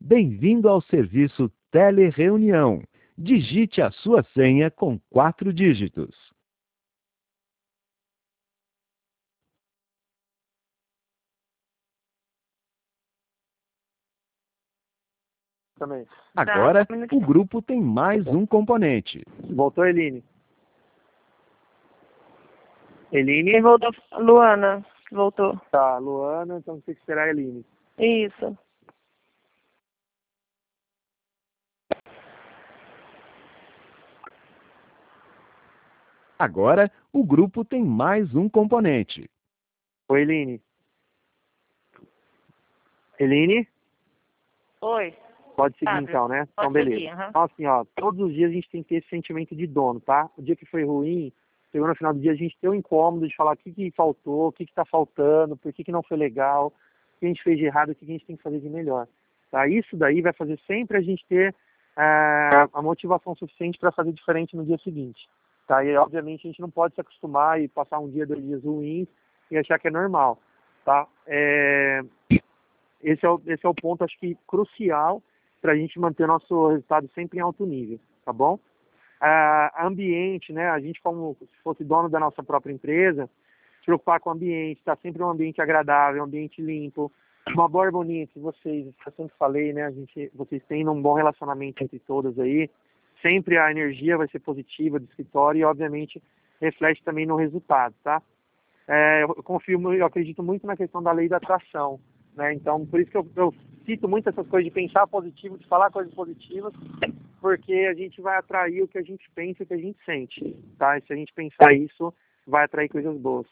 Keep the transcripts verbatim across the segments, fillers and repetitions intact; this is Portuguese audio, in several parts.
Bem-vindo ao serviço Telereunião. Digite a sua senha com quatro dígitos. Também. Agora, Tá, o grupo tem mais um componente. Voltou, Eline? Eline? Quem voltou? Luana, voltou. Tá, Luana, então tem que esperar a Eline. Isso. Agora, o grupo tem mais um componente. Oi, Eline. Eline? Oi. Pode seguir Tá, então, né? pode Então, beleza. seguir, aham. Então, assim, ó, todos os dias a gente tem que ter esse sentimento de dono, tá? O dia que foi ruim, chegou no final do dia, a gente tem o incômodo de falar o que, que faltou, o que está faltando, por que, que não foi legal, o que a gente fez de errado, o que, que a gente tem que fazer de melhor. Tá? Isso daí vai fazer sempre a gente ter ah, a motivação suficiente para fazer diferente no dia seguinte. Tá? E, obviamente, a gente não pode se acostumar e passar um dia, dois dias ruins e achar que é normal. Tá? É... Esse, é o, esse é o ponto, acho que, crucial para a gente manter nosso resultado sempre em alto nível, tá bom? Ah, ambiente, né? A gente, como se fosse dono da nossa própria empresa, se preocupar com o ambiente, estar sempre um ambiente agradável, um ambiente limpo, uma boa harmonia entre vocês, eu sempre falei, né? A gente, vocês têm um bom relacionamento entre todas aí, sempre a energia vai ser positiva do escritório e, obviamente, reflete também no resultado, tá? É, eu confio, eu acredito muito na questão da lei da atração, né? Então, por isso que eu, eu cito muito essas coisas de pensar positivo, de falar coisas positivas, porque a gente vai atrair o que a gente pensa e o que a gente sente, tá? E se a gente pensar isso, vai atrair coisas boas.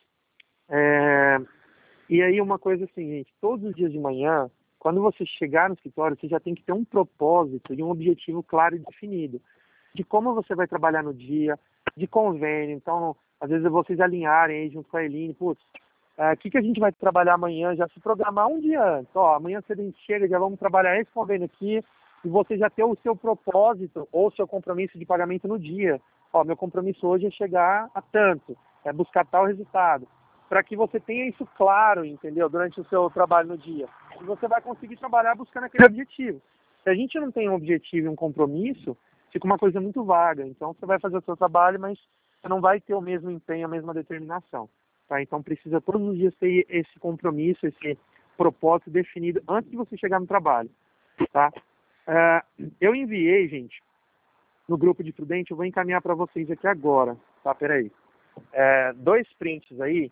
É... E aí uma coisa assim, gente, todos os dias de manhã, quando você chegar no escritório, você já tem que ter um propósito e um objetivo claro e definido, de como você vai trabalhar no dia, de convênio. Então, às vezes vocês alinharem aí junto com a Eline, putz, o uh, que, que a gente vai trabalhar amanhã, já se programar um dia antes. Ó, amanhã cedo a gente chega, já vamos trabalhar esse convênio aqui, e você já ter o seu propósito ou o seu compromisso de pagamento no dia. Ó, meu compromisso hoje é chegar a tanto, é buscar tal resultado. Para que você tenha isso claro, entendeu, durante o seu trabalho no dia. E você vai conseguir trabalhar buscando aquele objetivo. Se a gente não tem um objetivo e um compromisso, fica uma coisa muito vaga. Então, você vai fazer o seu trabalho, mas você não vai ter o mesmo empenho, a mesma determinação. Tá? Então, precisa todos os dias ter esse compromisso, esse propósito definido antes de você chegar no trabalho. Tá? Uh, eu enviei, gente, no grupo de Prudente, eu vou encaminhar para vocês aqui agora. Tá? Peraí. É, dois prints aí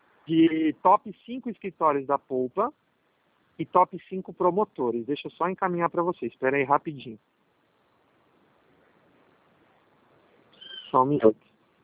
de top cinco escritórios da Polpa e top cinco promotores. Deixa eu só encaminhar para vocês. Espera aí rapidinho. Só um minuto.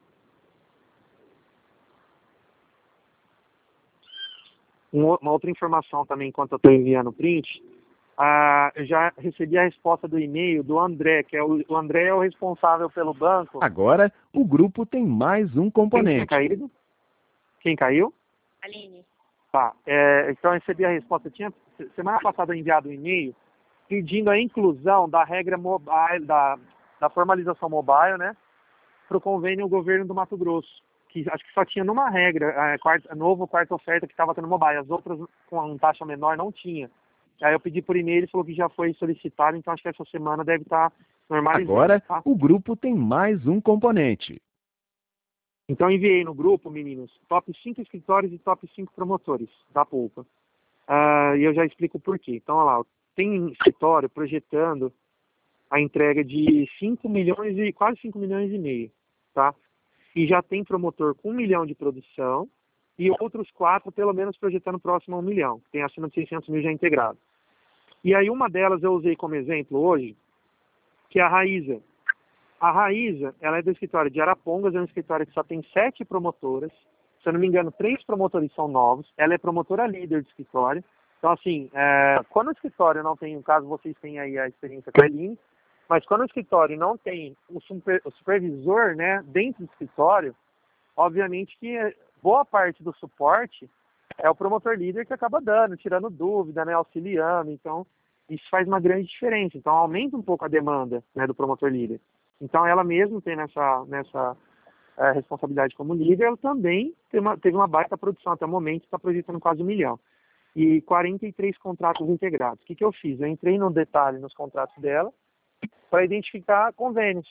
Uma outra informação também, enquanto eu estou enviando o print, ah, eu já recebi a resposta do e-mail do André, que é o, o André é o responsável pelo banco. Agora, o grupo tem mais um Quem componente. caiu? Quem caiu? Aline. Tá, é, então eu recebi a resposta. Eu tinha, semana passada, enviado um e-mail pedindo a inclusão da regra mobile, da, da formalização mobile, né, para o convênio governo do Mato Grosso. Que acho que só tinha numa regra, a, quarta, a novo quarta oferta que estava tendo mobile, as outras com uma taxa menor não tinha. Aí eu pedi por e-mail, ele falou que já foi solicitado, então acho que essa semana deve estar normalizando. Agora, tá? o grupo tem mais um componente. Então enviei no grupo, meninos, top cinco escritórios e top cinco promotores da Polpa. Uh, e eu já explico por quê. Então, olha lá, tem escritório projetando a entrega de cinco milhões e quase cinco milhões e meio, tá? E já tem promotor com um milhão de produção e outros quatro, pelo menos, projetando próximo a um milhão. Tem acima de seiscentos mil já integrado. E aí uma delas eu usei como exemplo hoje, que é a Raíza. A Raíza, ela é do escritório de Arapongas, é um escritório que só tem sete promotoras. Se eu não me engano, três promotores são novos. Ela é promotora líder do escritório. Então, assim, é, quando o escritório não tem, no caso, vocês têm aí a experiência com a Eline, mas quando o escritório não tem o, super, o supervisor, né, dentro do escritório, obviamente que boa parte do suporte é o promotor líder que acaba dando, tirando dúvida, né, auxiliando. Então, isso faz uma grande diferença. Então, aumenta um pouco a demanda, né, do promotor líder. Então, ela mesmo tem nessa, nessa é, responsabilidade como líder, ela também teve uma, teve uma baita produção até o momento, está projetando quase um milhão. e quarenta e três contratos integrados. O que, que eu fiz? Eu entrei no detalhe nos contratos dela para identificar convênios.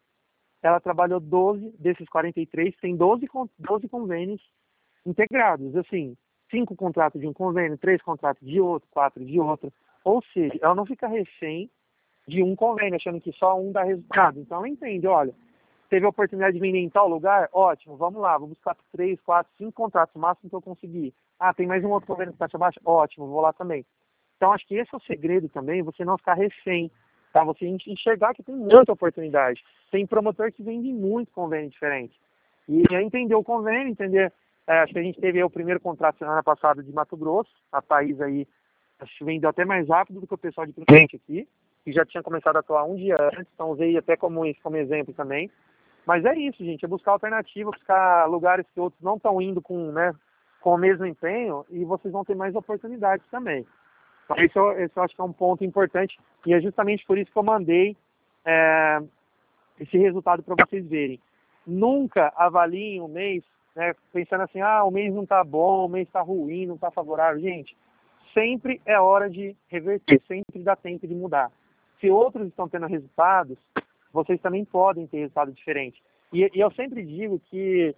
Ela trabalhou doze desses quarenta e três, tem doze, doze convênios integrados. Assim, cinco contratos de um convênio, três contratos de outro, quatro de outro. Ou seja, ela não fica refém de um convênio, achando que só um dá resultado. Então, ela entende, olha, teve a oportunidade de vender em tal lugar? Ótimo, vamos lá, vou buscar três, quatro, cinco contratos, o máximo que eu conseguir. Ah, tem mais um outro convênio que está abaixo? Ótimo, vou lá também. Então, acho que esse é o segredo também, você não ficar refém, tá? Você enxergar que tem muita oportunidade. Tem promotor que vende muito convênio diferente. E é entender o convênio, entender... É, acho que a gente teve aí o primeiro contrato semana passada de Mato Grosso, a Thaís aí, acho que vendeu até mais rápido do que o pessoal de cliente aqui, que já tinha começado a atuar um dia antes, então usei até como, como exemplo também. Mas é isso, gente, é buscar alternativa, buscar lugares que outros não estão indo com, né, com o mesmo empenho e vocês vão ter mais oportunidades também. Então, esse eu, esse eu acho que é um ponto importante e é justamente por isso que eu mandei é, esse resultado para vocês verem. Nunca avaliem o mês, né, pensando assim, ah, o mês não está bom, o mês está ruim, não está favorável. Gente, sempre é hora de reverter, sempre dá tempo de mudar. Se outros estão tendo resultados, vocês também podem ter resultado diferente. E, e eu sempre digo que,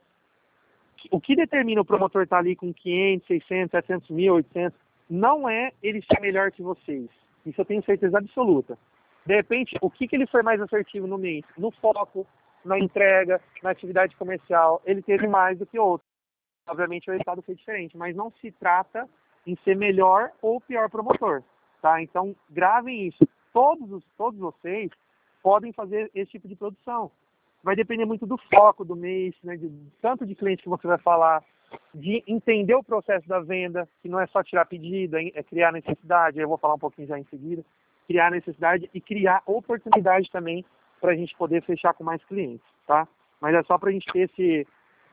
que o que determina o promotor estar ali com quinhentos, seiscentos, setecentos mil, oitocentos, não é ele ser melhor que vocês. Isso eu tenho certeza absoluta. De repente, o que, que ele foi mais assertivo no mês? No foco, na entrega, na atividade comercial, ele teve mais do que outro. Obviamente o resultado foi diferente, mas não se trata em ser melhor ou pior promotor, tá? Então, gravem isso. Todos, os, todos vocês podem fazer esse tipo de produção. Vai depender muito do foco do mês, né, de tanto de cliente que você vai falar, de entender o processo da venda, que não é só tirar pedido, é criar necessidade, eu vou falar um pouquinho já em seguida, criar necessidade e criar oportunidade também para a gente poder fechar com mais clientes, tá? Mas é só para a gente ter esse,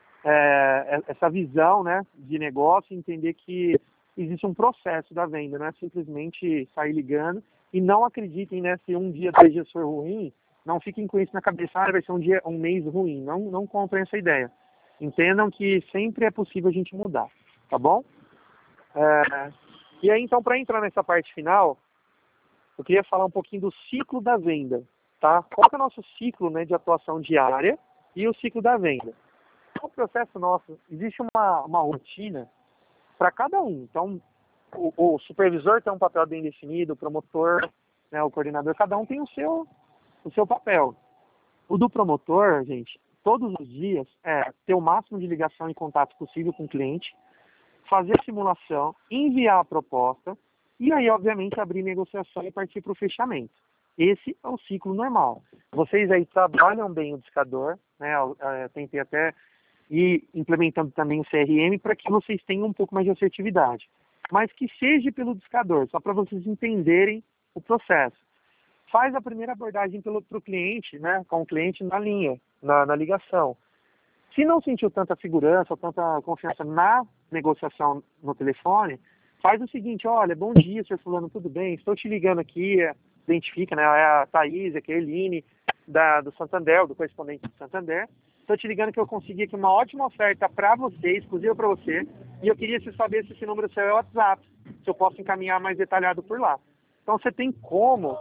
é, essa visão, né, de negócio e entender que existe um processo da venda, não é simplesmente sair ligando. E não acreditem, né, se um dia, três dias for ruim, não fiquem com isso na cabeça, ah, vai ser um dia, um mês ruim. Não, não comprem essa ideia. Entendam que sempre é possível a gente mudar, tá bom? É, e aí, então, para entrar nessa parte final, eu queria falar um pouquinho do ciclo da venda, tá? Qual é o nosso ciclo, né, de atuação diária e o ciclo da venda? No processo nosso, existe uma, uma rotina para cada um. Então, o, o supervisor tem um papel bem definido, o promotor, né, o coordenador, cada um tem o seu, o seu papel. O do promotor, gente, todos os dias é ter o máximo de ligação e contato possível com o cliente, fazer a simulação, enviar a proposta e aí, obviamente, abrir negociação e partir para o fechamento. Esse é o ciclo normal. Vocês aí trabalham bem o discador, né? Eu, eu tentei até ir implementando também o C R M para que vocês tenham um pouco mais de assertividade. Mas que seja pelo discador, só para vocês entenderem o processo. Faz a primeira abordagem para o cliente, né, com o cliente na linha, na, na ligação. Se não sentiu tanta segurança ou tanta confiança na negociação no telefone, faz o seguinte, olha, bom dia, senhor fulano, tudo bem? Estou te ligando aqui, é, identifica, né, é a Thaís, aqui é a Eline, da, do Santander, do correspondente do Santander. Estou te ligando que eu consegui aqui uma ótima oferta para você, exclusiva para você, e eu queria saber se esse número seu é o WhatsApp, se eu posso encaminhar mais detalhado por lá. Então você tem como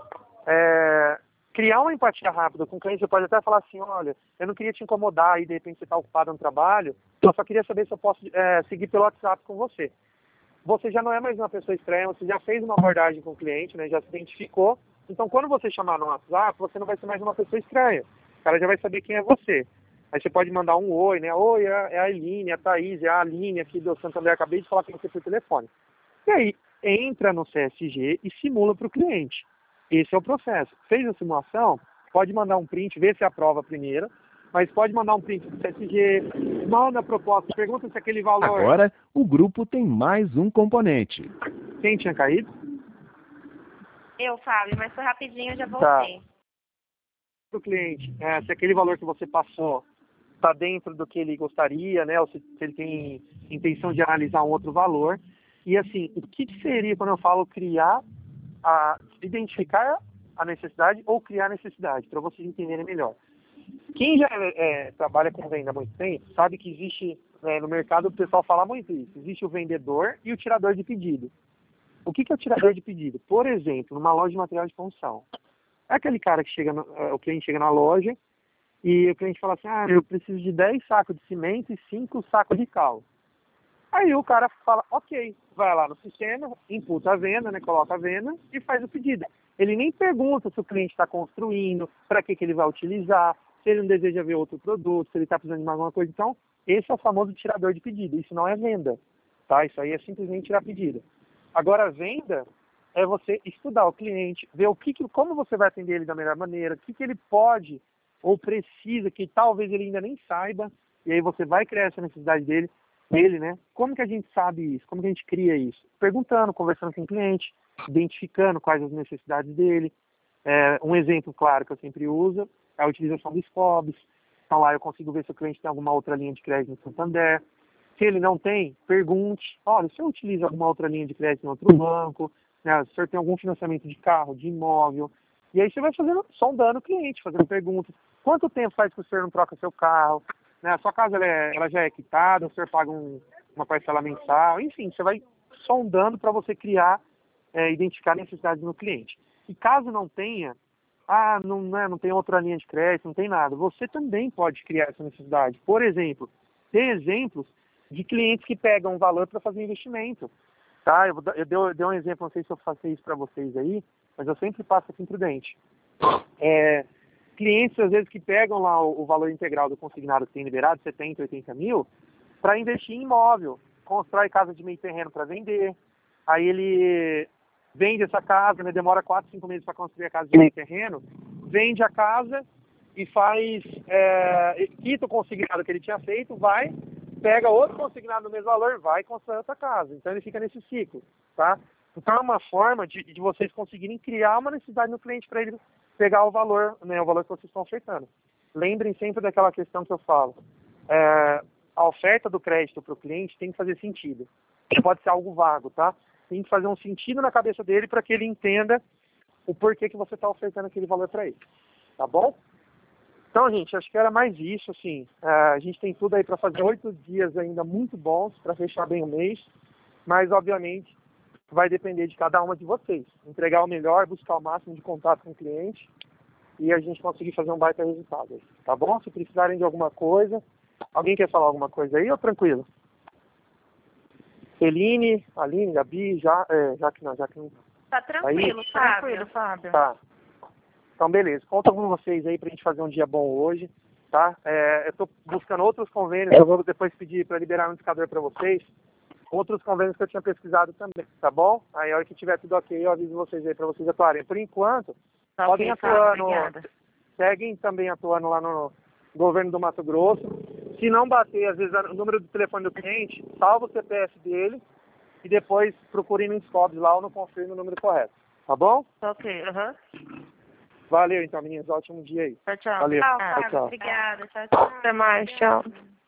é, criar uma empatia rápida com o cliente. Você pode até falar assim, olha, eu não queria te incomodar e de repente você está ocupado no trabalho, eu só queria saber se eu posso é, seguir pelo WhatsApp com você. Você já não é mais uma pessoa estranha, você já fez uma abordagem com o cliente, né, já se identificou. Então quando você chamar no WhatsApp, você não vai ser mais uma pessoa estranha. O cara já vai saber quem é você. Aí você pode mandar um oi, né? Oi, é a Eline, é a Thaís, é a Aline aqui do Santander, acabei de falar com você por telefone. E aí, entra no C S G e simula para o cliente. Esse é o processo. Fez a simulação, pode mandar um print, ver se aprova primeiro, mas pode mandar um print do C S G, manda a proposta, pergunta se aquele valor... Agora, o grupo tem mais um componente. Quem tinha caído? Eu, Fábio, mas foi rapidinho, eu já voltei. Tá. Para o cliente, é, se aquele valor que você passou está dentro do que ele gostaria, né, ou se, se ele tem intenção de analisar um outro valor. E assim, o que seria quando eu falo criar, a, identificar a necessidade ou criar a necessidade, para vocês entenderem melhor. Quem já é, trabalha com venda há muito tempo sabe que existe né, no mercado o pessoal fala muito isso. Existe o vendedor e o tirador de pedido. O que, que é o tirador de pedido? Por exemplo, numa loja de material de construção. É aquele cara que chega, no, o cliente chega na loja e o cliente fala assim, ah, eu preciso de dez sacos de cimento e cinco sacos de cal. Aí o cara fala, ok, vai lá no sistema, imputa a venda, né, coloca a venda e faz o pedido. Ele nem pergunta se o cliente está construindo, para que, que ele vai utilizar, se ele não deseja ver outro produto, se ele está precisando de mais alguma coisa. Então, esse é o famoso tirador de pedido. Isso não é venda, tá? Isso aí é simplesmente tirar pedido. Agora, a venda é você estudar o cliente, ver o que, que como você vai atender ele da melhor maneira, o que, que ele pode ou precisa, que talvez ele ainda nem saiba, e aí você vai criar essa necessidade dele, dele, né? Como que a gente sabe isso? Como que a gente cria isso? Perguntando, conversando com o cliente, identificando quais as necessidades dele. É, um exemplo claro que eu sempre uso é a utilização dos F O Bs. Então lá eu consigo ver se o cliente tem alguma outra linha de crédito no Santander. Se ele não tem, pergunte. Olha, se eu utilizo alguma outra linha de crédito em outro banco, né? Se o senhor tem algum financiamento de carro, de imóvel. E aí você vai fazendo, sondando o cliente, fazendo perguntas. Quanto tempo faz que o senhor não troca seu carro? Né? A sua casa ela, é, ela já é quitada, o senhor paga um, uma parcela mensal. Enfim, você vai sondando para você criar, é, identificar necessidades no cliente. E caso não tenha, ah, não, né, não tem outra linha de crédito, não tem nada, você também pode criar essa necessidade. Por exemplo, tem exemplos de clientes que pegam valor para fazer investimento. Tá? Eu, vou, eu, dei, eu dei um exemplo, não sei se eu faço isso para vocês aí, mas eu sempre passo assim prudente. É, clientes, às vezes, que pegam lá o, o valor integral do consignado que tem liberado, setenta, oitenta mil, para investir em imóvel. Constrói casa de meio terreno para vender. Aí ele vende essa casa, né, demora quatro, cinco meses para construir a casa de meio terreno, vende a casa e faz, é, quita o consignado que ele tinha feito, vai, pega outro consignado no mesmo valor, vai e constrói outra casa. Então ele fica nesse ciclo, tá? Então é uma forma de, de vocês conseguirem criar uma necessidade no cliente para ele pegar o valor, né, o valor que vocês estão ofertando. Lembrem sempre daquela questão que eu falo. É, a oferta do crédito para o cliente tem que fazer sentido. Não pode ser algo vago, tá? Tem que fazer um sentido na cabeça dele para que ele entenda o porquê que você está ofertando aquele valor para ele. Tá bom? Então, gente, acho que era mais isso, assim. Uh, a gente tem tudo aí para fazer oito dias ainda muito bons para fechar bem o mês, mas, obviamente, vai depender de cada uma de vocês. Entregar o melhor, buscar o máximo de contato com o cliente e a gente conseguir fazer um baita resultado. Tá bom? Se precisarem de alguma coisa, alguém quer falar alguma coisa aí ou tranquilo? Eline, Aline, Gabi, já, é, já que não, já que não. Tá tranquilo, aí? Fábio. Tranquilo, Fábio. Tá. Então, beleza. Conto com vocês aí pra gente fazer um dia bom hoje, tá? É, eu tô buscando outros convênios, eu vou depois pedir para liberar um indicador para vocês. Outros convênios que eu tinha pesquisado também, tá bom? Aí, a hora que tiver tudo ok, eu aviso vocês aí para vocês atuarem. Por enquanto, Tá, podem ok, atuar Fábio, no... obrigada. Seguem também atuando lá no governo do Mato Grosso. Se não bater, às vezes, o número do telefone do cliente, salva o C P F dele e depois procurem no Scobs lá ou no confirme o número correto. Tá bom? Ok, aham. Valeu, então, meninas. Ótimo dia aí. Tchau, tchau. Valeu. Tchau, Tchau, Fábio. tchau. Obrigada. Tchau, tchau. Até mais, tchau.